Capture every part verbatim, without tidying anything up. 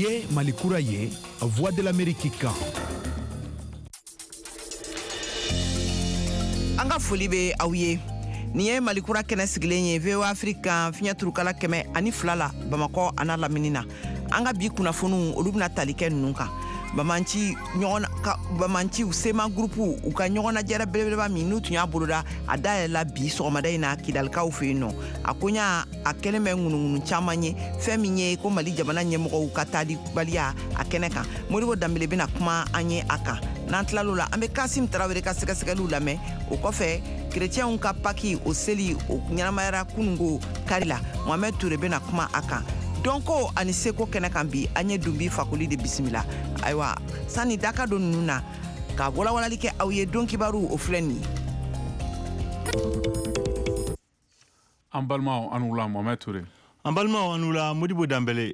Niye Malikura ye, Voix de l'Amérique kan. Anga foli be aw ye. Niye Malikura kɛnɛ sigilen ye V O A Afrique fiɲɛ turukala kɛmɛ ani fila la Bamakɔ ana Lamini na. Anga bi kunnafoniw olu bɛna tali kɛ ninnu kan. Bamanci ɲɔgɔn ka Bamanci Sema groupe u ka ɲɔgɔnna jɛrɛ belebeleba min n'u tun y'a boloda a dayɛlɛla bi sɔgɔmada in na Kidalikaw fɛ yen nɔ. A ko ɲa a kɛlen bɛ ŋunuŋunu caman ye fɛn min ye ko Mali jamana ɲɛmɔgɔw ka taali baliya a kɛnɛ kan. Modibo Dambele bɛna kuma an ye a kan. N'an tilal'o la an bɛ Kasim Tarawele ka sɛgɛsɛgɛliw lamɛn. O kɔfɛ chrétienw ka paki o seli o ɲɛnamayara kunungo kari la Mohamed Touré bɛna kuma a kan. Donko ani seko kɛnɛ kan bi an ye Dumbi Fakoli de bisimila. Ayiwa sani daka don ninnu na ka walawalali kɛ aw ye don kibaru o filɛ nin ye. An balimaw an wula Mohamed Touré. An balimaw an wula Modibo Dambele.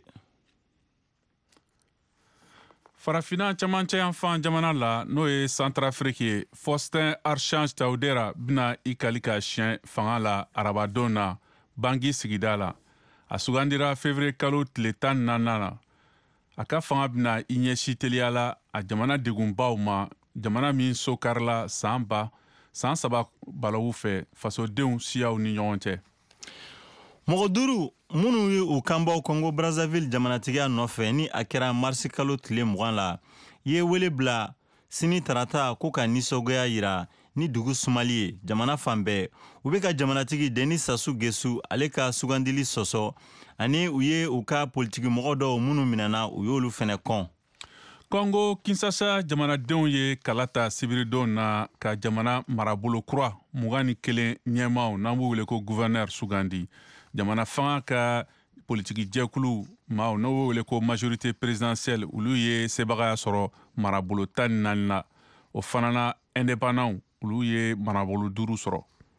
Farafina camancɛ yan fan jamana la n'o ye Centrafrique ye Faustin Archange Taudera bina i kali ka siɲɛ fanga la arabadon na Bangui sigida la. A sugandira février kalo tile tan ni naani na. A ka fanga bina i ɲɛsi teliya la a jamana degunbaw ma, jamana min so karila san ba san saba balawu fɛ fasodenw siyaw ni ɲɔgɔn cɛ. Mɔgɔ duuru minnu ye u kanbaw Congo Brazzaville jamanatigiya nɔfɛ ni a kɛra marisi kalo tile mugan la ye wele bila sini tarata ko ka nisɔngoya yira ni dugu sumali ye jamana fan bɛɛ. U bɛ ka jamanatigi Denis Sassou Nguesso ale ka sugandili sɔsɔ ani u ye u ka politiki mɔgɔ dɔw minnu minɛna u y'olu fɛnɛ kɔn. Congo Kinshasa jamanadenw ye kala ta sibiridon na ka jamana marabolo kura mugan ni kelen ɲɛmaw n'an b'u wele ko gouverneur sugandi. Jamana fanga ka politiki jɛkulu maaw n'o b'u wele ko majorité présidentielle olu ye sebagaya sɔrɔ marabolo tan ni naani na. O fana na indépendant olu ye marabolo duuru sɔrɔ.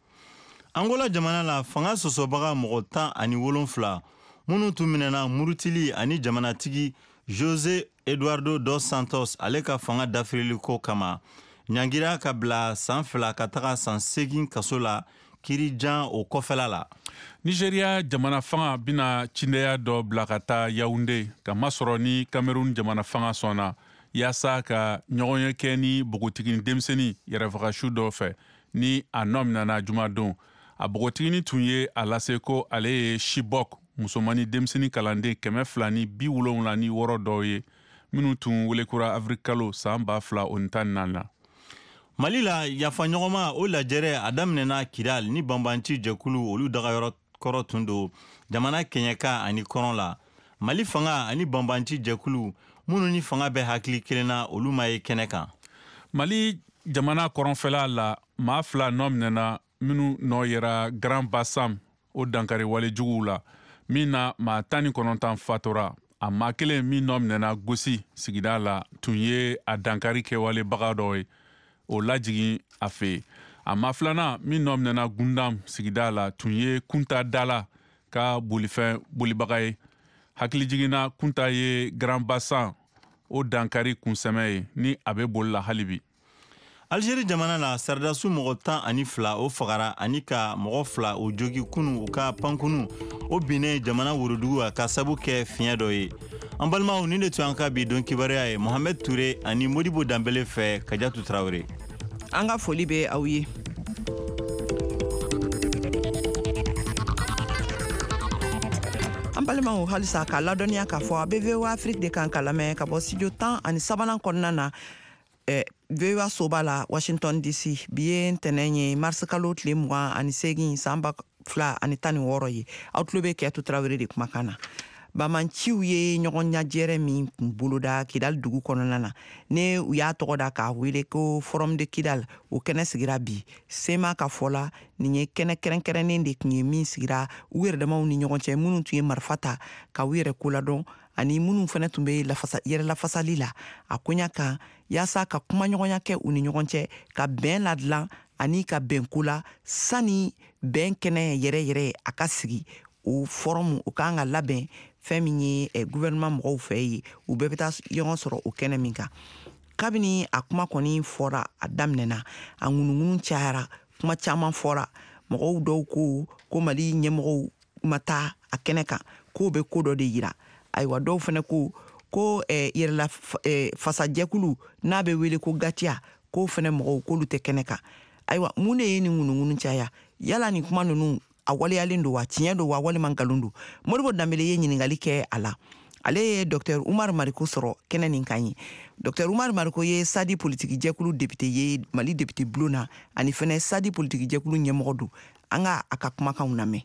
Angola jamana la fanga sɔsɔbaga mɔgɔ tan ani wolonfila minnu tun minɛna murutili ani jamanatigi José Eduardo dos Santos ale ka fanga dafirili ko kama ɲangira ka bila san fila ka taga san segin kaso la kirijan o kɔfɛla la. Nigeria jamana fanga bina cindeya dɔ bila ka taa Yaoundé ka masɔrɔ ni Cameroun jamana fanga sɔnna yaasa ka ɲɔgɔn ye kɛ ni bogotigini denmisɛnnin yɛrɛfagasu dɔ fɛ ni a nɔ minana jumadon. A bogotigini tun ye a lase ko ale ye Chibok musomani denmisɛnnin kalanden kɛmɛ fila ni bi wolonwula ni wɔɔrɔ dɔw ye minnu tun welekura Afrikalo san ba fila o ni tan naani na. Mali la yafa ɲɔgɔnma o lajɛrɛ a daminɛna Kidal ni banbanci jɛkulu olu dagayɔrɔ kɔrɔ tun don jamana kɛɲɛka ani kɔrɔn la. Mali fanga ani banbanci jɛkulu minnu ni fanga bɛ hakili kelen na olu ma ye kɛnɛ kan. Mali jamana kɔrɔnfɛla la maa fila nɔ minɛna minnu nɔ yɛra Grand Bassam o dankari walejuguw la min na maa tan ni kɔnɔntan fatora. A maa kelen min nɔ minɛna Gosi sigida la tun ye a dankari kɛwalebaga dɔ ye o lajigin a fɛ. A maa filanan min nɔ minɛna Gundam sigida la tun ye Kunta Dala ka bolifɛn bolibaga ye. Hakili jiginna Kunta ye Grand Bassan o dankari kunsɛmɛ ye ni a bɛ boli la hali bi. Algérie jamana la sardasu mɔgɔ tan ani fila o fagara ani ka mɔgɔ fila o jogi kunu u ka pankunu o binnen jamana worodugu a ka sabu kɛ fiɲɛ dɔ ye. An balimaw ni de tun an ka bi don kibaruya ye Mohamed Touré ani Modibo Dambele fɛ Kajatu Traoré. An ka foli bɛ aw ye. An balimaw halisa ka ladɔniya k'a fɔ a bɛ V O A Afrique de kan ka lamɛn ka bɔ studio tan ani sabanan kɔnɔna na eh, V O A soba la Washington D C bi ye ntɛnɛn ye marisi kalo tile mugan ani segin san ba fila ani tan ni wɔɔrɔ ye. Aw tulo bɛ Kiyatu Tarawele de kumakan na. Bamanciw ye ɲɔgɔn ɲajɛrɛ min kun boloda Kidal dugu kɔnɔna na ne u y'a tɔgɔ da k'a wele ko Forum de Kidal o kɛnɛ sigira bi. Sema ka fɔ la nin ye kɛnɛ kɛrɛnkɛrɛnnen de tun ye min sigira u yɛrɛ damaw ni ɲɔgɔn cɛ minnu tun ye marifa ta ka u yɛrɛ ko ladɔn ani minnu fana tun bɛ lafasa, yɛrɛ lafasali la a koɲa kan yaasa ka kuma ɲɔgɔnya kɛ u ni ɲɔgɔn cɛ ka bɛn ladilan ani ka bɛn ko la sani bɛn kɛnɛ yɛrɛ yɛrɛ a ka sigi o forum o kan ka labɛn fɛn min ye eh, gouvernement mɔgɔw fɛ ye u bɛɛ bɛ taa ɲɔgɔn sɔrɔ o kɛnɛ min kan. Kabini a kuma kɔni fɔra a daminɛna a ŋunuŋunu cayara kuma caman fɔra mɔgɔw dɔw ko ko Mali ɲɛmɔgɔw ma taa a kɛnɛ kan k'o bɛ ko dɔ de yira. Ayiwa dɔw fana ko ko eh, yɛrɛla eh, fasajɛkulu n'a bɛ wele ko gatiya ko fɛnɛ mɔgɔw k'olu tɛ kɛnɛ kan ayiwa mun de ye nin ŋunuŋunu caya yala nin kuma ninnu a waliyalen don wa tiɲɛ don wa walima nkalon don Modibo Danbele ye ɲininkali kɛ a la ale ye Dr Umar Mariko sɔrɔ kɛnɛ nin kan ye Dr Umar Mariko ye sadi politiki jɛkulu député ye Mali député bulon na ani fɛnɛ sadi politiki jɛkulu ɲɛmɔgɔ don an ka a ka kumakanw lamɛn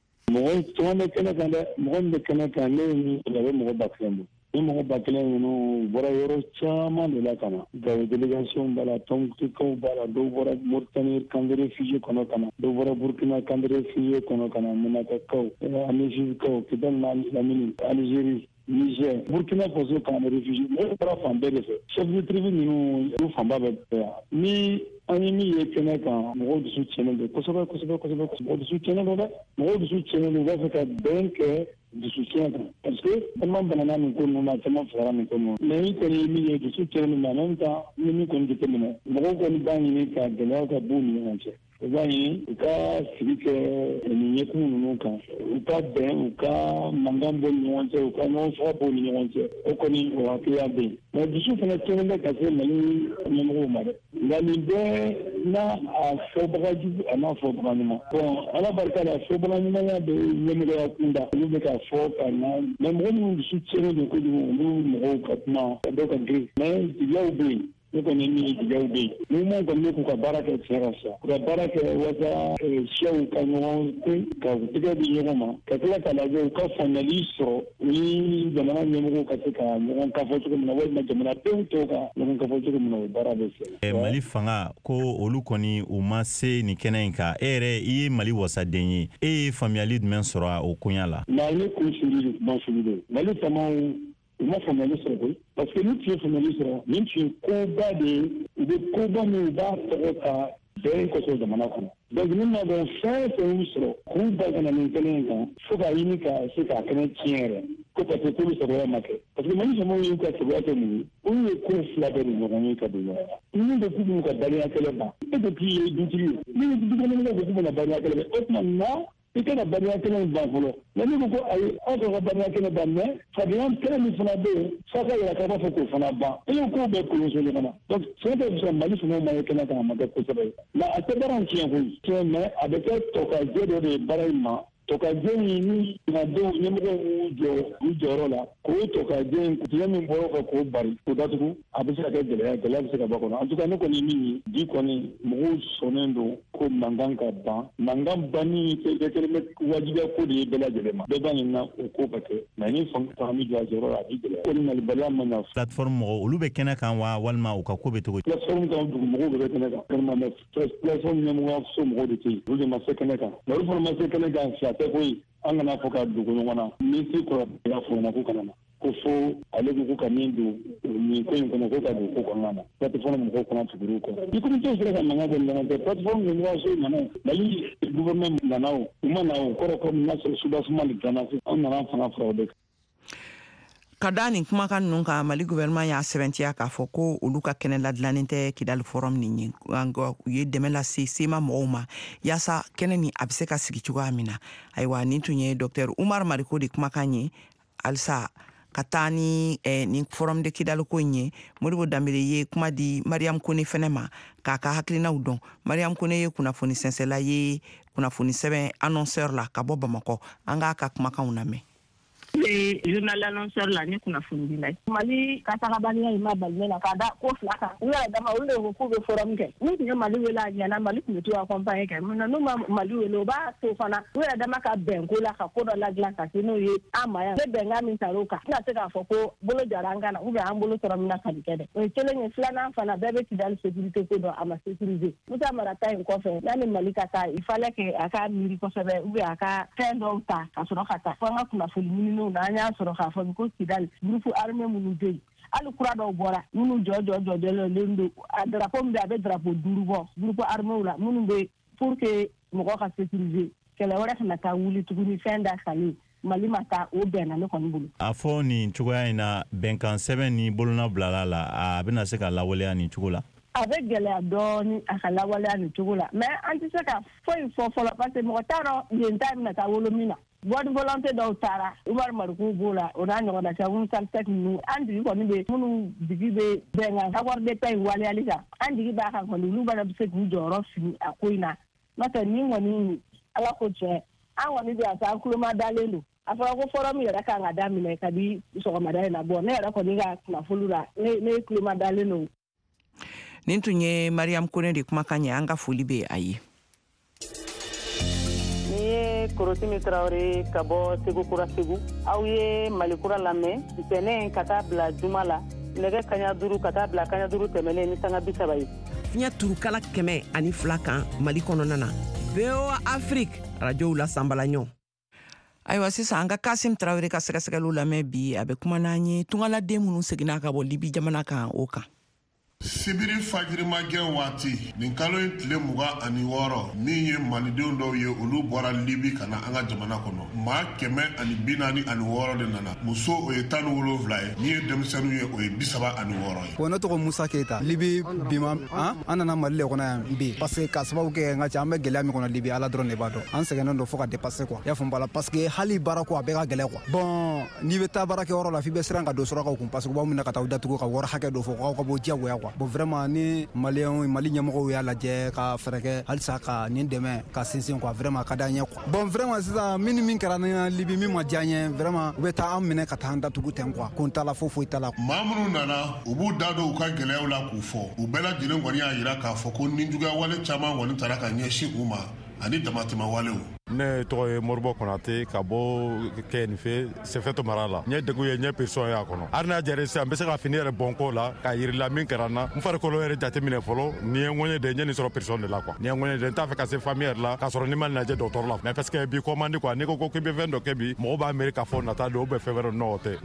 mɔgɔ caman bɛ kɛnɛ kan dɛ mɔgɔ min bɛ kɛnɛ kan ne ni a bɛ mɔgɔ ba kelen don ni mɔgɔ ba kelen ninnu bɔra yɔrɔ caman de la ka na gawo délégation b'a la Tɔnbuktukaw b'a la dɔw bɔra Mauritanie camp de réfugié kɔnɔ ka na dɔw bɔra Burkina camp de réfugié kɔnɔ ka na Menakakaw Anizirikaw Kidal Lamini Algérie Niger Burkina Faso camp de réfugié ne bɔra fan bɛɛ de fɛ chef de tribu ninnu olu fanba bɛ yan ni an ye min ye kɛnɛ kan mɔgɔw dusu tiɲɛnen don kosɛbɛ kosɛbɛ kosɛbɛ mɔgɔw dusu tiɲɛnen don dɛ mɔgɔw dusu tiɲɛnen don u b'a fɛ ka bɛn kɛ dusu tiɲɛ kan parce que caman banana nin ko ninnu na caman fagara nin ko ninnu mais i kɔni ye min ye dusu tiɲɛnen don en même temps ni min kɔni jateminɛ mɔgɔw kɔni b'a ɲini ka gɛlɛyaw ka b'u ni ɲɔgɔn cɛ u b'a ɲini u ka sigi kɛ nin ɲɛkumu ninnu kan u ka bɛn u ka mankan bɔ ni ɲɔgɔn cɛ u ka ɲɔgɔn faga bɔ ni ɲɔgɔn cɛ o kɔni o hakiliya bɛ yen mais dusu fana tiɲɛnen bɛ ka se Mali ɲɛmɔgɔw ma dɛ nka nin bɛɛ n'a a fɔbaga jugu a n'a fɔbaga ɲuman bon ala barika la fɔbaga ɲumanya bɛ ɲɛmɔgɔya kunda olu bɛ ka fɔ ka ɲa mais mɔgɔ minnu dusu tiɲɛnen don kojugu olu mɔgɔw ka kuma ka dɔ ka girin mais jigiyaw bɛ yen ne kɔni min ye jigiyaw bɛ yen ni mun kɔni bɛ k'u ka baara kɛ tiɲɛ ka sa u ka baara kɛ walasa siyaw ka ɲɔgɔn ka tigɛ di ɲɔgɔn ma ka tila ka lajɛ u ka faamuyali sɔrɔ ni jamana ɲɛmɔgɔw ka se ka ɲɔgɔn kafɔ cogo min na walima jamanadenw tɔw ka ɲɔgɔn kafɔ cogo min na o baara bɛ se Mali fanga ko olu kɔni u ma se nin kɛnɛ in kan e yɛrɛ i ye Mali wasaden ye e ye faamuyali jumɛn sɔrɔ o koɲa la Mali kun siri de kuma siri de Mali famaw u ma faamuyali sɔrɔ koyi parce que ni tun ye faamuyali sɔrɔ nin tun ye koba de ye u bɛ koba min u b'a tɔgɔ ka bɛn kɔsɔ jamana kɔnɔ donc ni ma dɔn fɛn fɛn y'u sɔrɔ k'u ba ka na nin kɛnɛ in kan fo ka ɲini ka se k'a kɛnɛ tiɲɛ yɛrɛ ko parce que k'olu sɔrɔya ma kɛ parce que Mali faamaw y'u ka sɔrɔya kɛ mun ye olu ye ko fila bɛɛ de ɲɔgɔn ye ka don ɲɔgɔn na min bɛ k'u b'u ka daniya kɛlɛ ban e bɛ k'i ye dutigi ye min bɛ dukɔnɔmɔgɔw bɛ k'u bɛna daniya kɛlɛ ban o tuma na i kana bariya kelen ban fɔlɔ mais ni ko ko ayi aw ka bariya kelen ban mais fadenya kelen min fana bɛ yen f'a ka yɛrɛ k'a b'a fɔ k'o fana ban i y'o kow bɛɛ kolonso ɲɔgɔn na donc fɛn fɛn bɛ sɔrɔ Mali fanaw ma ye kɛnɛ kan a ma kɛ kosɛbɛ mais a tɛ baara in tiɲɛ koyi tiɲɛ mais a bɛ kɛ tɔkajɛ dɔ de ye baara in ma tɔkajɛ in ni jamanadenw ɲɛmɔgɔw y'u jɔ u jɔyɔrɔ la k'o tɔkajɛ in tiɲɛ min bɔra o kan k'o bari k'o datugu a bɛ se ka kɛ gɛlɛya gɛlɛya bɛ se ka bɔ kɔnɔ en tout cas ne kɔni min ye bi kɔni mɔgɔw sɔnnen don ko mankan ka ban mankan banni kɛ kɛlen bɛ wajibiya ko de ye bɛɛ lajɛlen ma bɛɛ b'a ɲini na o ko ka kɛ mais ni fanga fanga bɛ jɔ a jɔyɔrɔ la a bɛ gɛlɛya ko ni malibaliya ma ɲa plateforme mɔgɔ olu bɛ kɛnɛ kan wa walima u ka ko bɛ cogo di plateforme kan dugu mɔgɔw bɛ kɛnɛ kan vraiment mais plateforme ɲɛmɔgɔya so mɔgɔw de tɛ yen olu de ma se kɛnɛ kan mais olu fana ma se kɛnɛ kan si a tɛ koyi an kana fɔ ka dogo ɲɔgɔn na ministre kɔrɔ y'a fɔ ɲɛna ko kana na ko fo ale ko ko ka min don nin ko in kɔnɔ ko ka don ko kɔnɔna na plateforme mɔgɔw kana tuguri kɔ ni comité sera ka mankan bɔ ɲɔgɔn cɛ plateforme ɲɛmɔgɔyaso nana Mali gouvernement nana o u ma na o kɔrɔ ko n'a sɔrɔ soudasement de dilanna an nana fanga fara o de kan ka da nin kumakan ninnu kan Mali gouvernement y'a sɛbɛntiya k'a fɔ ko olu ka kɛnɛ ladilannen tɛ Kidali forum nin ye u ye dɛmɛ lase sema mɔgɔw ma yaasa kɛnɛ nin a bɛ se ka sigi cogoya min na ayiwa nin tun ye Dr Umar Mariko de kumakan ye halisa ka taa ni eh, ni forum de Kidali ko in ye Modibo Danbele ye kuma di Mariam Kone fɛnɛ ma k'a ka hakilinaw dɔn Mariam Kone ye kunnafoni sɛnsɛla ye kunnafoni sɛbɛn annonceur la ka bɔ Bamakɔ an k'a ka kumakanw lamɛn le journal annonceur la ni kunnafoni dila Mali ka tagabaliya in ma balime na ka da ko fila kan u yɛrɛ dama olu de ko k'u bɛ forum kɛ n'u tun ye Mali wele a ɲɛna Mali tun bɛ to accompagner kɛ mais n'u ma Mali wele o b'a to fana u yɛrɛ dama ka bɛn ko la ka ko dɔ ladilan ka se n'o ye an ma yan ne bɛnkan min tar'o kan tɛna se k'a fɔ ko bolo jara an kan na ou bien an bolo sɔrɔ min na ka di kɛ dɛ o ye kelen ye filanan fana bɛɛ bɛ Kidali sécurité ko dɔn a ma sécuriser Musa Marata in kɔfɛ yanni Mali ka taa il fallait que a ka miiri kosɛbɛ ou bien a ka fɛn dɔw ta ka sɔrɔ ka taa fo an ka kunnafoni ɲinininw na an y'a sɔrɔ k'a fɔ ko Kidali groupe armé minnu bɛ yen hali kura dɔw bɔra minnu jɔ jɔ jɔ jɔlen don a drapeau min bɛ a bɛ drapeau duuru bɔ groupe armé la minnu bɛ pour que mɔgɔ ka sécuriser kɛlɛ wɛrɛ kana taa wuli tuguni fɛn da salen Mali ma taa o bɛnna ne kɔni bolo a fɔ nin cogoya in na bɛnkan sɛbɛn ni bolona bilala la a bɛna se ka lawaleya nin cogo la a bɛ gɛlɛya dɔɔni a ka lawaleya nin cogo la mais an tɛ se ka foyi fɔ fɔlɔ parce que mɔgɔ t'a dɔn yen ta bɛna taa wolo min na bonne volonté dɔw taara Umar Mariko b'o la o n'a ɲɔgɔn na Sabu Saltek ninnu an jigi kɔni bɛ minnu jigi bɛ bɛnkan accord de paix waleyali kan an jigi b'a kan kɔni olu bana bɛ se k'u jɔyɔrɔ fili a ko in na n'o tɛ ni kɔni Ala ko tiɲɛ an kɔni bɛ yan sa an kuloma dalen don a fɔra ko forum yɛrɛ kan ka daminɛ kabi sɔgɔmada in na bon ne yɛrɛ kɔni ka kunnafoni la ne ne kuloma dalen don. Nin tun ye Mariam Kone de kumakan ye an ka foli bɛ a ye. Ni ye Korosimi Traoré ka bɔ Segu Kura Segu aw ye Malikura lamɛn ntɛnɛn ka taa bila juma la nɛgɛ kaɲa duuru ka taa bila kaɲa duuru tɛmɛlen ni sanga bi saba ye. Fiɲɛ turukala kɛmɛ ani fila kan Mali kɔnɔna na V O A Afrique radio la Sambalaɲɔ. Ayiwa sisan an ka Kasim Traoré ka sɛgɛsɛgɛliw lamɛn bi a bɛ kuma n'an ye tungaladen minnu seginna ka bɔ Libi jamana kan o kan. Sibiri fajirimagɛn waati nin kalo in tile mugan ani wɔɔrɔ min ye malidenw dɔw ye olu bɔra Libi ka na an ka jamana kɔnɔ maa kɛmɛ ani bi naani ani wɔɔrɔ de nana muso o ye tan ni wolonwula ye min ye denmisɛnninw ye o ye bi saba ani wɔɔrɔ ye. Bon ne tɔgɔ Musa Keita Libi bima an nana Mali le kɔnɔ yan bi parce que ka sababu kɛ n ka cɛ an bɛ gɛlɛya min kɔnɔ Libi Ala dɔrɔn de b'a dɔn an sɛgɛnnen don fo ka dépasser quoi y'a faamu bala parce que hali baara ko a bɛɛ ka gɛlɛn quoi bon n'i bɛ taa baara kɛ yɔrɔ la f'i bɛ siran ka don surakaw kun parce que u b'aw minɛ ka taa u datugu ka wari hakɛ dɔ fɔ k'aw ka bɔ diyagoya quoi bon vraiment ni Maliens Mali ɲɛmɔgɔw y'a lajɛ ka fɛrɛ kɛ halisa ka nin dɛmɛ ka sinsin quoi vraiment ka d'an ye quoi bon vraiment sisan min ni min kɛra ni Libi min ma diya n ye vraiment u bɛ taa an minɛ ka taa an datugu ten quoi ko n t'a la foyi foyi t'a la. Maa minnu nana u b'u da don u ka gɛlɛyaw la k'u fɔ u bɛɛ lajɛlen kɔni y'a jira k'a fɔ ko ninjuguya wale caman kɔni taara ka ɲɛsin u ma ani damatɛmɛ walew. Ne tɔgɔ ye Moribo Konate ka bɔ K N F Sefɛto mara la. N ye degun ye n ye pression y'a kɔnɔ. Hali n'a diyara sisan n bɛ se ka fini yɛrɛ bɔnko la k'a yirila min kɛra n na n farikolo yɛrɛ jateminɛ fɔlɔ nin ye ŋɔɲɛ de ye n ye nin sɔrɔ pression de la quoi. Nin ye ŋɔɲɛ de ye n t'a fɛ ka se famille yɛrɛ la k'a sɔrɔ ni ma lajɛ dɔgɔtɔrɔ la mais parce que bi ko man di quoi n'i ko ko k'i bɛ fɛn dɔ kɛ bi mɔgɔw b'a miiri k'a fɔ nata don ou bien fɛn wɛrɛ non o tɛ.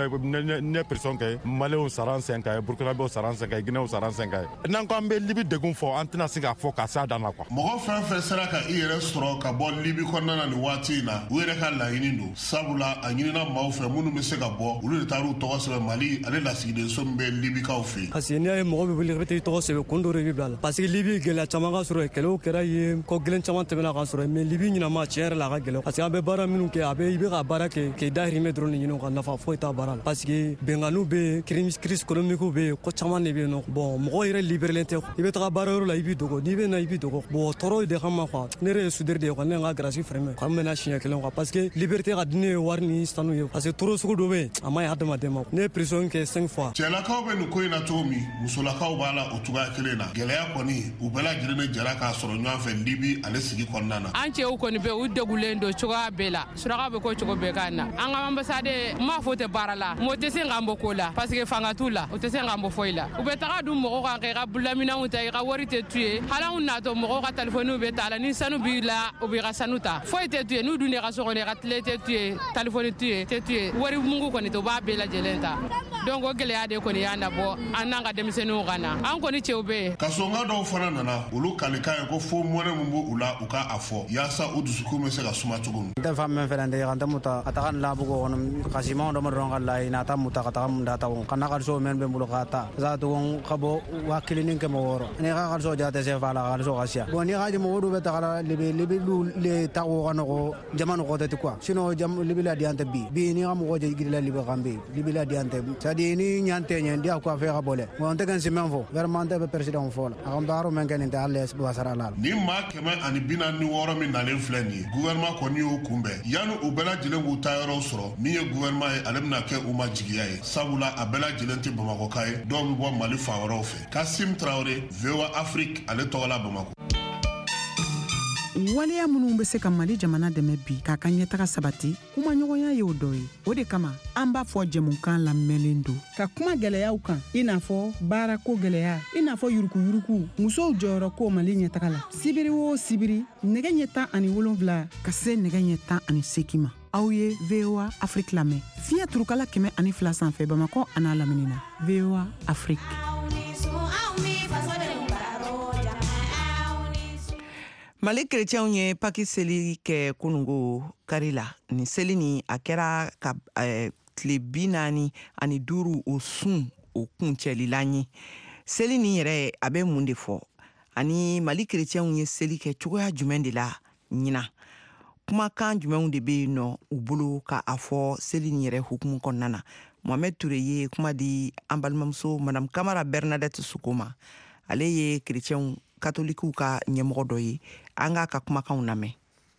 Ne ye pression kɛ Maliens sara n sen kan ye Burkinabéw sara n sen kan ye Guinéens sara n sen kan ye. N'an ko an bɛ Libi degun fɔ an tɛna se k'a fɔ k'a s'a dan na quoi. Mɔgɔ fɛn fɛn sera ka i yɛrɛ sɔrɔ ka bɔ Libi kɔnɔna na nin waati in na u yɛrɛ ka laɲini don sabula a ɲinina maaw fɛ minnu bɛ se ka bɔ olu de taar'u tɔgɔ sɛbɛn Mali ale lasigiden so min bɛ Libikaw fɛ yen. Parce que n'i y'a ye mɔgɔ bɛ wuli ka t'i tɔgɔ sɛbɛn kun dɔ de b'i bila la parce que Libi gɛlɛya caman ka sɔrɔ yen kɛlɛw kɛra yen ko gɛlɛn caman tɛmɛna ka sɔrɔ mais Libi ɲinama tiɲɛ yɛrɛ la a ka gɛlɛn parce que an bɛ baara minnu kɛ a bɛ i bɛ ka baara kɛ k'i dahirimɛ dɔrɔn de ɲini ka nafa foyi t'a baara la parce que bɛnganiw bɛ yen crise économique bɛ yen ko caman de bɛ yen nɔ bon mɔgɔ yɛrɛ libérelen tɛ i bɛ taga baara yɔrɔ la i b'i dogo n'i bɛ na i b'i dogo bon tɔɔrɔ de kama quoi ne yɛrɛ ye soudeur de ye quoi ne ka grasi fɛrɛmɛ k'an bɛna siɲɛ kelen quoi parce que liberté ka di ne ye wari ni sanu ye parce que toro sugu dɔ bɛ yen a ma ɲi hadamaden ma ne ye pression kɛ cinq fois. Cɛlakaw bɛ nin ko in na cogo min musolakaw b'a la o cogoya kelen na gɛlɛya kɔni u bɛɛ lajɛlen de jɛra k'a sɔrɔ ɲɔgɔn fɛ Libi ale sigi kɔnɔna na. An cɛw kɔni bɛ u degulen don cogoya bɛɛ la surakaw bɛ ko cogo bɛɛ k'an na an ka ambassade n m'a fɔ tɛ baara la mɔgɔ tɛ se k'an bɔ ko la parce que fanga t'u la u tɛ se k'an bɔ foyi la u bɛ taga dun mɔgɔw kan ka i ka bulaminɛnw ta i ka wari tɛ tu ye hali anw natɔ mɔgɔw ka telefɔniw bɛ ta la ni sanu b'i la u bɛ i ka sanu ta foyi tɛ tu ye n'u dun de ka so kɔnɔ i ka tile tɛ tu ye telefɔni tu ye tɛ tu ye wari mugu kɔni tɛ u b'a bɛɛ lajɛlen ta donc o gɛlɛya de kɔni y'an nabɔ an n'an ka denmisɛnninw ka na an kɔni cɛw bɛ yen. Kasɔnga dɔw fana nana olu kalikan ye ko fo mɔnɛ min b'u la u ka a fɔ yaasa u dusukun bɛ se ka suma cogo min. N tɛ fan min fɛ dɛ kan tɛ muta a taga nin labugo kɔnɔ kasimanw dɔ ma dɔrɔn ka layi n'a ta muta ka taga mun da ta ka n'a ka so mɛn bɛ n bolo k'a ta za tugun ka bɔ waa kelen ni kɛmɛ wɔɔrɔ ne ka so ja tɛ se fa la ka so ka siya bon ni ka mɔgɔw dɔw bɛ taga Libi Libi le tago ka nɔgɔ jama nɔgɔ tɛ quoi sinon Libi la di an tɛ bi bi ni ka mɔgɔ jɛ girila Libi kan bi Libi la di an tɛ c'est à dire ni ɲan tɛ ɲɛ dia ko a fɛ ka bɔ dɛ bon n tɛ kɛ n si mɛn fɔ vraiment n tɛ bɛ président fɔ la a ka baara mɛn kɛ nin tɛ hali wasara la ni maa kɛmɛ ani bi naani ni wɔɔrɔ min nalen filɛ nin ye gouvernement kɔni y'o kunbɛn yanni u bɛɛ lajɛlen k'u ta yɔrɔw sɔrɔ min ye gouvernement ye ale bɛna kɛ u ma jigiya ye sabula a bɛɛ lajɛlen tɛ Bamakɔka ye dɔw bɛ bɔ Mali fan wɛrɛw fɛ Kasim Traoré V O A Afrique ale tɔgɔ la Bamako. Waleya minnu bɛ se ka Mali jamana dɛmɛ bi k'a ka ɲɛtaga sabati kuma ɲɔgɔnya ye o dɔ ye o de kama an b'a fɔ jɛmukan lamɛnlen don ka kuma gɛlɛyaw kan i n'a fɔ baarako gɛlɛya i n'a fɔ yurukuyuruku musow jɔyɔrɔ ko Mali ɲɛtaga la sibiri o sibiri nɛgɛ ɲɛ tan ani wolonwula ka se nɛgɛ ɲɛ tan ani seegin ma aw ye V O A Afrique lamɛn fiɲɛ turukala kɛmɛ ani fila sanfɛ Bamakɔ a n'a lamini na V O A Afrique. Mali chrétiens ye Paki seli kɛ kunungo kari la ni seli ni a kɛra ka eh, tile bi naani ani duuru o sun o kun cɛlila ye seli ni yɛrɛ a bɛ mun de fɔ ani Mali chrétiens ye seli kɛ cogoya jumɛn de la ɲina kumakan jumɛnw de bɛ yen nɔ u bolo ka a fɔ seli nin yɛrɛ hukumu kɔnɔna na. Mohamed Ture ye kuma di an balimamuso Madame Kamara Bernadette Suko ma. Ale ye chrétienw katolikiw ka ɲɛmɔgɔ dɔ ye. An k'a ka kumakanw lamɛn.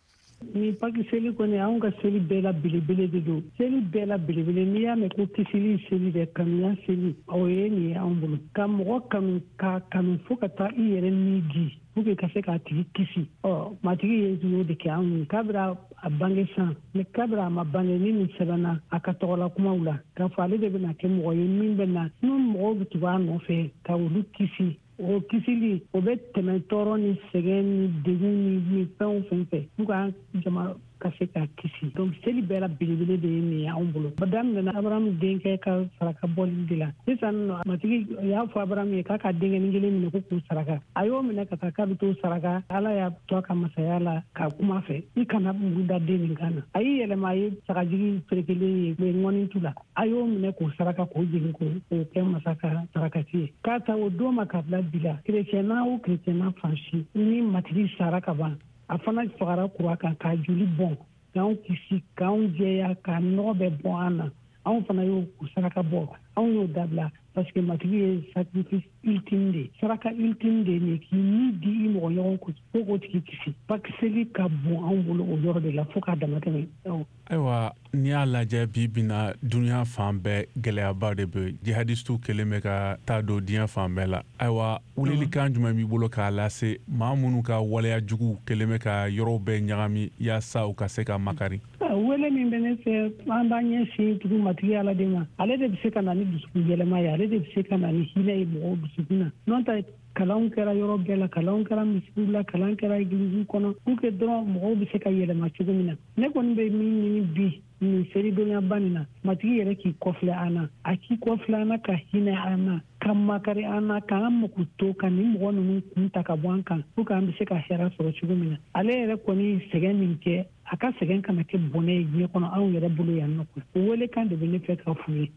Ni paki seli kɔni anw ka seli bɛɛ la belebele de don. Seli bɛɛ la belebele n'i y'a mɛn ko kisili seli dɛ kanuya seli o ye nin ye anw bolo. Ka mɔgɔ kanu ka kanu fo ka taa i yɛrɛ ni di pour que ka se k'a tigi kisi. Ɔ matigi ye y'o de kɛ anw ye. K'a bɛra a bange san mais k'a bɛra a ma bange ni nin sɛbɛnna a ka tɔgɔla kumaw la k'a fɔ ale de bɛna kɛ mɔgɔ ye min bɛ na n'u mɔgɔw bɛ tugu a nɔfɛ ka olu kisi. O kisili o bɛ tɛmɛ tɔɔrɔ ni sɛgɛn ni degun ni fɛn o fɛn fɛ pour que jama ka se k'a kisi. Donc seli bɛɛ la belebele de ye nin ye anw bolo. Daminɛna Abaramu denkɛ ka saraka bɔli de la. Sisan matigi y'a fɔ Abaramu ye k'a ka denkɛnin kelen minɛ ko k'u saraka. A y'o minɛ ka taa k'a bɛ t'o saraka. Ala y'a to a ka masaya la k'a kuma fɛ. I kana muru da den nin kan na. A y'i yɛlɛma a ye sagajigi ferekelen ye mais ŋɔni t'u la. A y'o minɛ k'o saraka k'o jigin k'o kɛ masa ka sarakati ye. K'a ta o don ma k'a bila bi la. Kerecɛnna o kerecɛnna fan si ni matigi sara ka ban. A fana fagara kura kan k'a joli bɔn k'anw kisi k'anw jɛya k'a nɔgɔ bɛɛ bɔn an na anw fana y'o saraka bɔ anw y'o dabila parce que matigi ye sacrifice ultime de saraka ultime de ye k'i ni di i mɔgɔ ɲɔgɔn ko fo k'o tigi kisi pakiseli ka bon anw bolo o yɔrɔ de la fo k'a dama tɛmɛ. Ayiwa n'i y'a lajɛ bi bina duniya fan bɛɛ gɛlɛyaba de bɛ jihadistu kelen bɛ ka taa don diɲɛ fan bɛɛ la. Ayiwa wulilikan jumɛn b'i bolo k'a lase maa minnu ka waleya jugu kelen bɛ ka yɔrɔw bɛɛ ɲagami yaasa u ka se ka makari. Wele min bɛ ne fɛ an b'an ɲɛsin tugu matigi Ala de ma ale de bɛ se ka na ni dusukun yɛlɛma ye ale de bɛ se ka na ni hinɛ ye mɔgɔw dusukun na n'o tɛ kalanw kɛra yɔrɔ bɛɛ la kalanw kɛra misiw la kalan kɛra egiliziw kɔnɔ pour que dɔrɔn mɔgɔw bɛ se ka yɛlɛma cogo min na ne kɔni bɛ min ɲini bi nin selidonyaba nin na matigi yɛrɛ k'i kɔfilɛ an na a k'i kɔfilɛ an na ka hinɛ an na ka makari an na k'an mako to ka nin mɔgɔ ninnu kun ta ka bɔ an kan pour que an bɛ se ka hɛrɛ sɔrɔ cogo min na ale yɛrɛ kɔni sɛgɛn min kɛ a ka sɛgɛn kana kɛ bɔnɛ ye diɲɛ kɔnɔ anw yɛrɛ bolo yan nɔ o wele kan de bɛ ne fɛ ka f'u ye.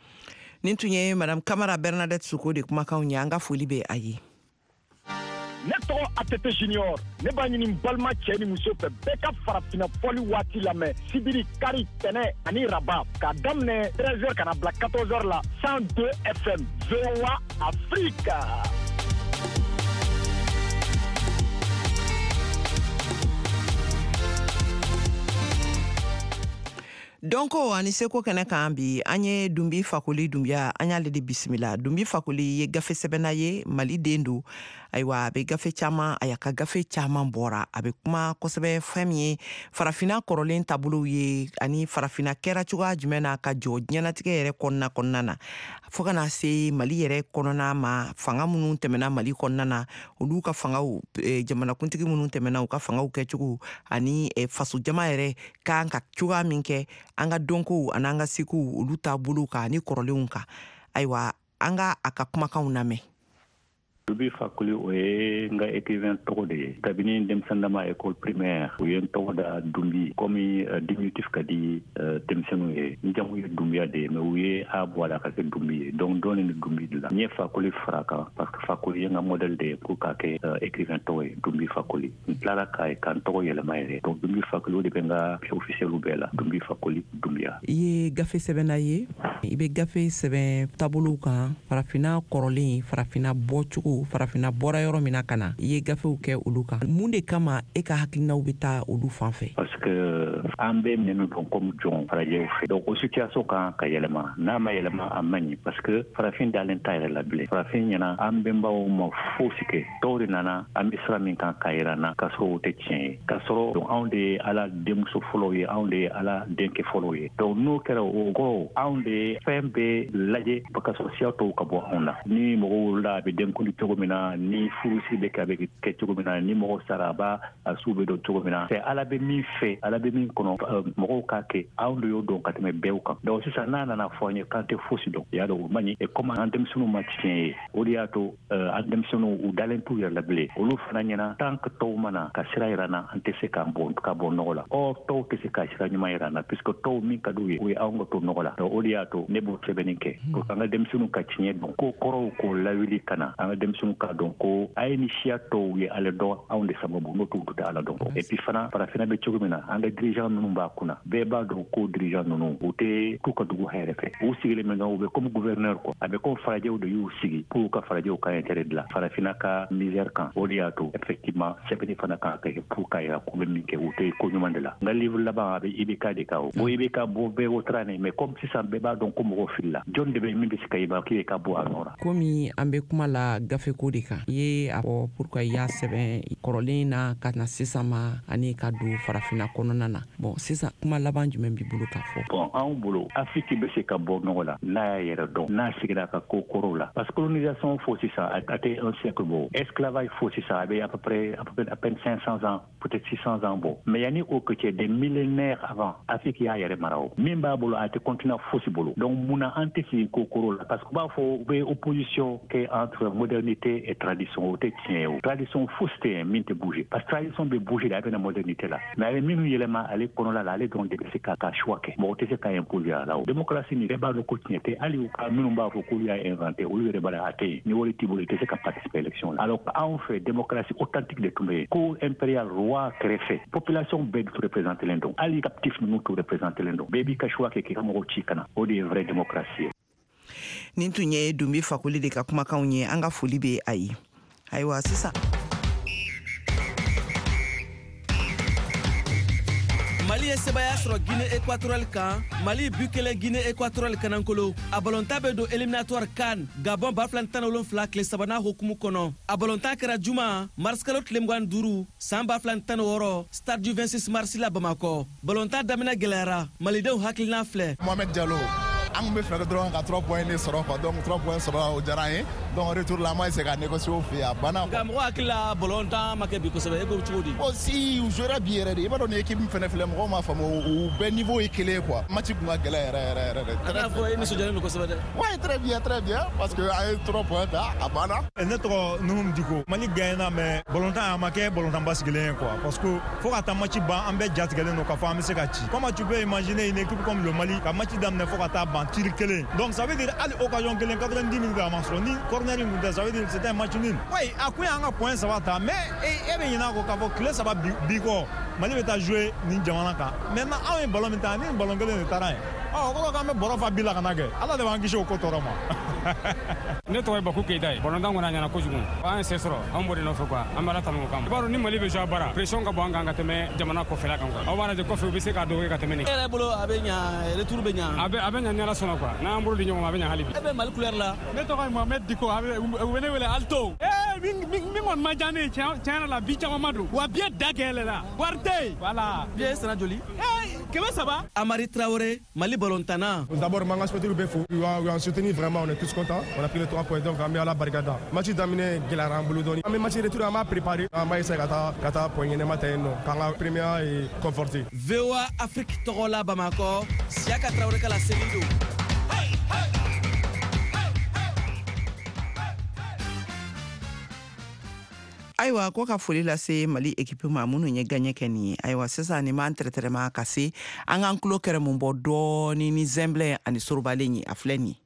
Nin tun ye Madame Kamara Bernadette Suko de kumakanw ye an ka foli bɛ a ye. Ne tɔgɔ Atete Junior ne b'a ɲini balima cɛ ni muso fɛ bɛɛ ka farafina fɔli waati lamɛn sibiri kari tɛnɛ ani raba k'a daminɛ treize heures kana bila quatorze heures la cent deux F M V O A Afrique. Donc ani seko kɛnɛ kan bi an ye Dumbi Fakoli Dumbiya an y'ale de bisimila. Dumbi Fakoli ye gafe sɛbɛnna ye Mali den don ayiwa a bɛ gafe caman a y'a ka gafe caman bɔra a bɛ kuma kosɛbɛ fɛn min ye farafina kɔrɔlen taabolow ye ani farafina kɛra cogoya jumɛn na ka jɔ diɲɛnatigɛ yɛrɛ kɔnɔna kɔnɔna na fo ka na se Mali yɛrɛ kɔnɔna ma fanga minnu tɛmɛna Mali kɔnɔna na olu ka fangaw eh, jamanakuntigi minnu tɛmɛna u ka fangaw kɛcogo ani eh, faso jama yɛrɛ kan ka cogoya min kɛ an ka dɔnkow ani an ka sekow olu taabolow kan ani kɔrɔlenw kan ayiwa an ka a ka kumakanw lamɛn. Dumbi Fakoli o ye n ka écrivain tɔgɔ de ye kabini denmisɛnninama école primaire o ye n tɔgɔ da Dumbi komi diminutif ka di denmisɛnninw ye n jamu ye Dumbiya de ye mais u ye a bɔ a la ka kɛ Dumbi ye donc dɔɔni ni Dumbi de la n ye Fakoli fara kan parce que Fakoli ye n ka modèle de ye pour k'a kɛ écrivain tɔgɔ ye Dumbi Fakoli n tilara ka ka n tɔgɔ yɛlɛma yɛrɛ donc Dumbi Fakoli o de bɛ n ka officiel bɛɛ la Dumbi Fakoli Dumbiya. I ye gafe sɛbɛnna ye i bɛ gafe sɛbɛn taabolow kan farafina kɔrɔlen farafina bɔcogo farafina bɔra yɔrɔ min na ka na i ye gafew kɛ olu kan mun de kama e ka hakilinaw bɛ taa olu fan fɛ. Parce que an bɛ minɛ min fɔ comme jɔn farajɛw fɛ donc o situation kan ka yɛlɛma n'a ma yɛlɛma a man ɲi parce que farafin dalen t'a yɛrɛ la bilen farafin ɲɛna an bɛnbaw ma fosi kɛ dɔw de nana an bɛ sira min kan ka yira n na k'a sɔrɔ o tɛ tiɲɛ ye k'a sɔrɔ donc anw de ye ala denmuso fɔlɔw ye anw de ye ala denkɛ fɔlɔw ye donc n'o kɛra o kɔrɔ anw de ye fɛn bɛɛ lajɛ ka sɔrɔ siya tɔw ka bɔ anw na ni mɔgɔw wolola a bɛ denkundi cogo min na ni furusi bɛ kɛ a bɛ kɛ cogo min na ni mɔgɔ sara a b'a a su bɛ dɔn cogo min na c'est ala bɛ min fɛ ala bɛ min kɔnɔ mɔgɔw k'a kɛ anw de y'o dɔn ka tɛmɛ bɛɛw kan donc sisan n'a nana fɔ an ye k'an tɛ fosi dɔn y'a dɔn o man ɲi et comme an denmisɛnninw ma tiɲɛ ye o de y'a to an denmisɛnninw u dalen t'u yɛrɛ la bilen olu fana ɲɛna tant que tɔw mana ka sira yira an na an tɛ se k'an bɔ ka bɔ nɔgɔ la or tɔw tɛ se ka sira ɲuman yira an na puisque tɔw min ka d'u ye o ye anw ka to nɔgɔ la donc o de y'a to to ne b'o sɛbɛnni kɛ pour que an ka denmisɛnninw ka tiɲɛ dɔn ko kɔrɔw k'o lawuli ka na an ka denmisɛnninw ka dɔn ko a ye ni siya tɔw ye ale dɔn anw de sababu n'o t'u tɛ ala dɔn et puis fana farafina bɛ cogo min na an ka dirigeant ninnu b'a kunna bɛɛ b'a dɔn ko dirigeant ninnu u tɛ k'u ka dugu hɛrɛ fɛ u sigilen bɛ nɔ u bɛ comme gouverneur quoi a bɛ ko farajɛw de y'u sigi pour ka farajɛw ka intérêt dilan farafina ka misère kan o de y'a to effectivement sɛbɛnni fana kan ka kɛ pour ka yira k'u bɛ min kɛ u tɛ ko ɲuman de la n ka livre laban a bɛ I B K de kan o o I B K bɔ bɛɛ o taara mais comme sisan bɛɛ b'a dɔn ko mɔgɔ filila jɔn de bɛ min bɛ se ka I B K ka bɔ a nɔ la komi an bɛ kuma la gafeko de kan I ye a fɔ pourquoi i y'a sɛbɛn kɔrɔlen na ka na sisan ma ani ka don farafina kɔnɔna na bon sisan kuma laban jumɛn b'i bolo k'a fɔ bon anw bolo Afrique bɛ se ka bɔ nɔgɔ la n'a y'a yɛrɛ dɔn n'a sigira ka ko kɔrɔw la parce que colonisation fo sisan a tɛ un siècle bɔ esclavage fo sisan a bɛ à peu près à peu près à peine cinq cents ans peut-être six cents ans bɔ mais yanni o que cɛ des millénaires avant Afrique y'a yɛrɛ mara o min b'a bolo a tɛ continent fosi bolo donc munna an tɛ sigi ko kɔrɔw la parce que u b'a fɔ u bɛ opposition kɛ entre modernité et tradition o tɛ tiɲɛ ye o tradition fosi tɛ yen min tɛ bouger parce que tradition bɛ bouger de a bɛ na modernité la mais a bɛ minnu yɛlɛma ale kɔnɔla la ale dɔrɔn de bɛ se k'a ka choix kɛ mɔgɔ tɛ se k'a imposer a la o démocratie nin bɛɛ b'a dɔn ko tiɲɛ tɛ hali u ka minnu b'a fɔ k'olu y'a inventé olu yɛrɛ b'a la a tɛ yen ni wari t'i bolo i tɛ se ka participer élection la alors anw fɛ démocratie authentique de tun bɛ yen ko impérial roi kɛrɛfɛ population bɛɛ de tun représenter len don hali captif ninnu tun représenter len don bɛɛ b'i ka choix kɛ k'i ka mɔgɔw ci ka na o de ye vraie démocratie ye nin tun ye Dunbi Fakoli de ka kumakanw ye an ka foli bɛ a ye ayiwa sisan Mali ye sebaya sɔrɔ Guinée équatoriale kan Mali but kelen Guinée équatoriale kanankolo a balontan bɛ don éliminatoire CAN Gabon ba fila tan ni wolonwula tile sabanan hukumu kɔnɔ a balontan kɛra juma mars kalo tile mugan ni duuru san ba fila tan ni wɔɔrɔ stade du vingt-six mars la Bamakɔ balontan daminɛ gɛlɛyara malidenw hakilina filɛ Mohamed Diallo an bɛ fɛ dɔrɔn ka trois points de sɔrɔ quoi donc trois points sɔrɔ o diyara an ye donc retour la an b'a essayer ka négocier o fɛ yen a banna nka mɔgɔ hakili la balontan ma kɛ bi kosɛbɛ e ko cogo di bon si u jouera bi yɛrɛ de i b'a dɔn ni équipe min fɛnɛ filɛ mɔgɔw m'a faamu u bɛɛ niveau ye kelen ye quoi match tun ka gɛlɛn yɛrɛ yɛrɛ yɛrɛ de a n'a fɔ e nisɔndiyalen don kosɛbɛ dɛ ouais très bien très bien parce que an ye trois points ta a banna ne tɔgɔ Nuhum Diko Mali gagné mais balontan a ma kɛ balontan ba sigilen ye quoi parce que fo ka taa match ban an bɛɛ jatigɛlen don k'a fɔ an bɛ se ka ci comment tu peux imaginer une équipe comme le Mali ka match daminɛ fo ka taa ban tir kelen donc ça veut dire hali occasion kelen quatre-vingt-dix minutes a ma sɔrɔ ni corner in tun tɛ ça veut dire c'était un match nul oui a kun y'an ka point saba ta mais e bɛ ɲinɛ a kɔ k'a fɔ tile saba bi kɔ Mali bɛ taa jouer nin jamana kan maintenant anw ye ballon min ta ni ballon kelen de taara yen ɔ o kɔrɔ k'an bɛ bɔrɔ fa bi la ka na kɛ ala de b'an kisi o ko tɔɔrɔ ma ne tɔgɔ ye Baku Keyita ye balontan kɔni a ɲɛna kojugu an ye se sɔrɔ an b'o de nɔfɛ quoi an bɛ ala tanu o kama i b'a dɔn ni Mali bɛ jouer a bara pression ka bɔ an kan ka tɛmɛ jamana kɔfɛla kan quoi aw b'a lajɛ kɔfɛ u bɛ se k'a dɔgɔya ka tɛmɛ nin e yɛrɛ bolo a bɛ ɲa retour bɛ ɲa a bɛ a bɛ ɲa ni ala sɔnna quoi n'an bolo di ɲɔgɔn ma a bɛ ɲa hali bi e bɛ Mali couleur la ne tɔgɔ ye Mohamed Diko a bɛ u bɛ ne wele Alto ee min min kɔni ma diya ne ye tiɲɛ yɛrɛ la bi caman ma don wa biɲɛ da kɛlɛ la wari tɛ yen voilà biɲɛ sana joli ee kɛmɛ saba Amari Traoré Mali balontanna d'abord Manga Sport bɛ fo on a soutenu vraiment on est tous contents on a pris les trois points donc an bɛ ala barikada match daminɛ gɛlɛyara an bolo dɔɔni an bɛ match retour an b'a préparé an b'a essayer ka taa ka taa point ɲɛnɛma ta yen nɔ k'an ka premier ye conforté V O A Afrique tɔgɔ la Bamakɔ Siaka Traoré ka laseli don ayiwa ko ka foli lase Mali équipe ma minnu ye gagné kɛ nin ye ayiwa sisan nin b'an tɛrɛtɛrɛma ka se an k'an tulo kɛrɛ mun bɔ dɔɔni ni Zɛnbilɛ ani Sorobalen ye a filɛ nin ye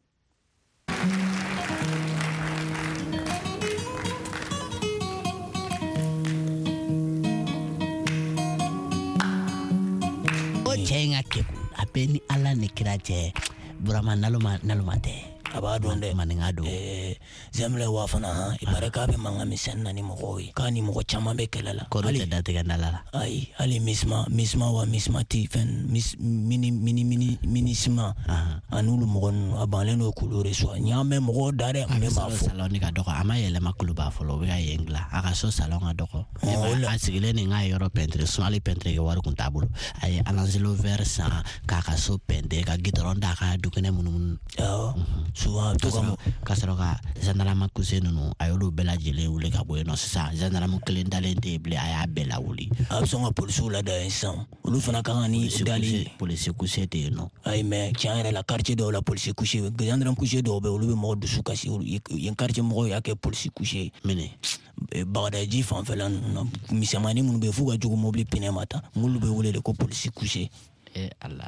o cɛ in ka kɛku a bɛ ni ala ni kira cɛ burama naloma naloma tɛ a b'a dɔn dɛ maninga don eh Zɛnbilɛ wa fana han i bari k'a bɛ mankan misɛnnin na ni mɔgɔw ye k'a ni mɔgɔ caman bɛ kɛlɛ la kɔrɔ tɛ datigɛ nala la ayi hali misma misma wa misma ti fɛn mis mini mini mini minisma ani olu mɔgɔ ninnu a banlen don k'olu reçoit n y'a mɛn mɔgɔw da dɛ n bɛ b'a fɔ salon ni ka dɔgɔ a ma yɛlɛma kuluba fɔlɔ o bɛ ka yen dilan a ka so salon ka dɔgɔ a sigilen nin k'a yɔrɔ pɛntiri sun hali pɛntiri kɛ wari kun t'a bolo a ye alanzelo vert san k'a ka so pɛnte ka gidɔrɔn d'a ka dukɛnɛ munumunu souvent to ka ka sɔrɔ ka gendarme kuse ninnu a y'olu bɛɛ lajɛlen wuli ka bɔ yen nɔ sisan gendarme kelen dalen tɛ yen bilen a y'a bɛɛ lawuli a bɛ sɔn ka polisiw lada yen sisan olu fana ka kan ni dali polisi kuse tɛ yen nɔ ayi mais tiɲɛ yɛrɛ la quartier dɔw la polisi kuse gendarme kuse dɔw bɛ olu bɛ mɔgɔ dusu kasi yen quartier mɔgɔw y'a kɛ polisi kuse minɛ bagadaji fanfɛla ninnu na misɛnmanin minnu bɛ yen f'u ka jogo mobili pinɛ ma ta n'olu bɛ wele de ko polisi kuse eh ala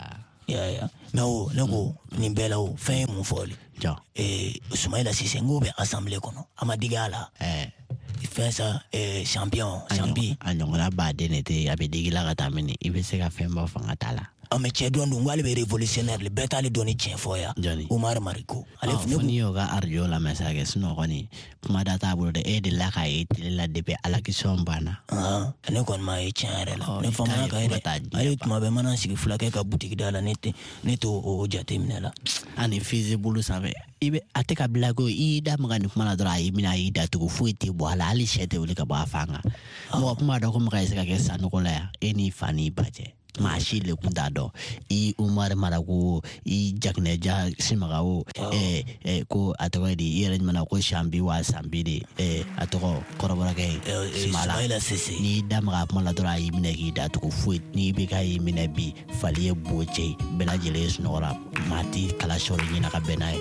ya ya mais o ne ko ni bela o fin mon foli ja eh Soumaïla Cissé ngo be assemblée kono amadigala eh fait ça eh champion champion anyongla ba denete abedigila katamini ibese ka femba fanga tala ame chedwa ndo ngwale be révolutionnaire le betali doni chien foya Omar Mariko ale funi yoga arjo la message sino koni pumada tabulo de e de la kai la de be ala ki sombana ah ne kon ma e chien la ne fama ka ere ale tuma be mana sigi fulake ka boutique dala nete neto o jate minela ani feasible sabe ibe ateka blago ida magani kumana dra imina ida to fuiti bo ala ali shete ulika ba fanga mo pumada ko mga isika ke sanu ko la eni fani baje mashi le kundado I Umar Maragu I Jakneja Simagao eh eh ko atawadi yere mana ko shambi wa sambidi eh atoko koroborake simala ni damga mala dora iminegi da to fuit ni bika iminebi falie boche benajele snora mati kala shori ni na benai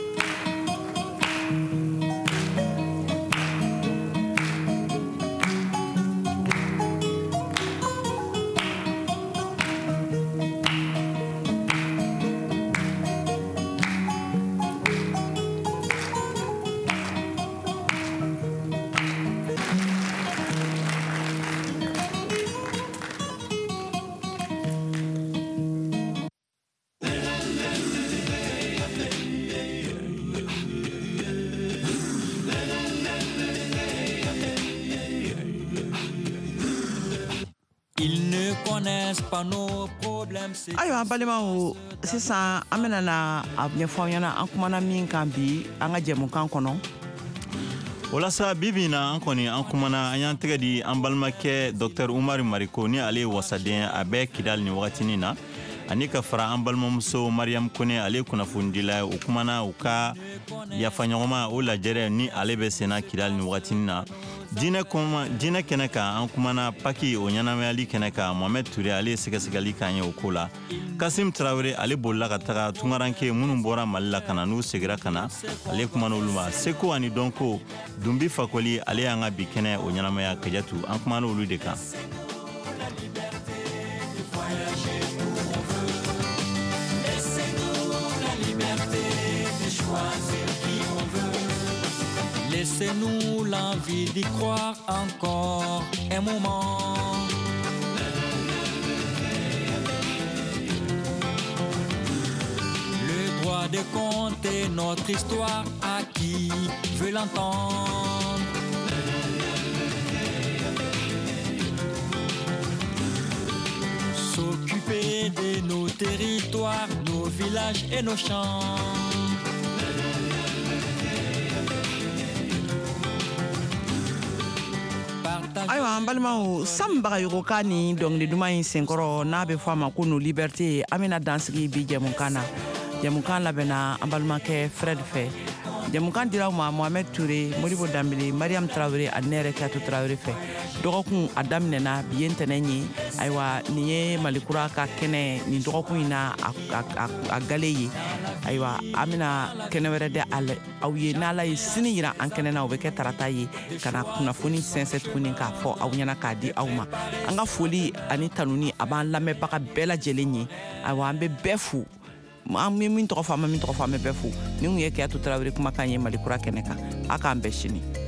ayiwa balimaw sisan an bena na a ɲɛfɔ ɲɛna an kumana min kan bi an ka jɛmukan kɔnɔ walasa bibi na an kɔni an kumana an y'an tɛgɛ di an balimakɛ Dr Umar Mariko ni ale wasaden a bɛ Kidal ni wagatinin na ani ka fara an balimamuso Mariam Kone ale kunnafondila o kumana u ka yafaɲɔgɔnma o lajɛrɛ ni ale bɛ sena Kidal ni wagatinin na Dine kuma dine kɛnɛ kan an kumana paki o ɲanamayali kɛnɛ kan Mohamed Touré ale sɛgɛsɛgɛli kan ye o ko la Kasim Traoré ale bolila ka taga tungaranke minnu bɔra Mali la kana n'u segira kana ale kumana olu ma Seko ani Donko Dumbi Fakoli ale y'an ka bi kɛnɛ o ɲanamaya Kajatu an kumana olu de kan Laissez-nous l'envie d'y croire encore un moment. Le droit de conter notre histoire à qui veut l'entendre. S'occuper de nos territoires, nos villages et nos champs. ayiwa an balimaw sanbaga yogo ka ni dɔngili duman in senkɔrɔ n'a bɛ fɔ a ma ko no liberté an bɛna dansigi bi jɛmukan na jɛmukan labɛnna an balimakɛ Fred fɛ jɛmukan dira ma Mohamed Touré Modibo Dambele Mariam Traoré ani ne yɛrɛ Kiyatu Traoré fɛ dɔgɔkun a daminɛna bi ye ntɛnɛn ye ayiwa nin ye Malikura ka kɛnɛ nin dɔgɔkun in na a gale ye ayiwa an bɛna kɛnɛ wɛrɛ de aw ye n'Ala ye sini yira an kɛnɛ na o bɛ kɛ tarata ye ka na kunnafoni sɛnsɛn tuguni k'a fɔ aw ɲɛna k'a di aw ma an ka foli ani tanuni a b'an lamɛnbaga bɛɛ lajɛlen ye ayiwa an bɛ bɛɛ fo an bɛ min tɔgɔ fɔ an bɛ min tɔgɔ fɔ an bɛ bɛɛ fo nin kun ye Kiyatu Traoré kumakan ye Malikura kɛnɛ kan a k'an bɛɛ sini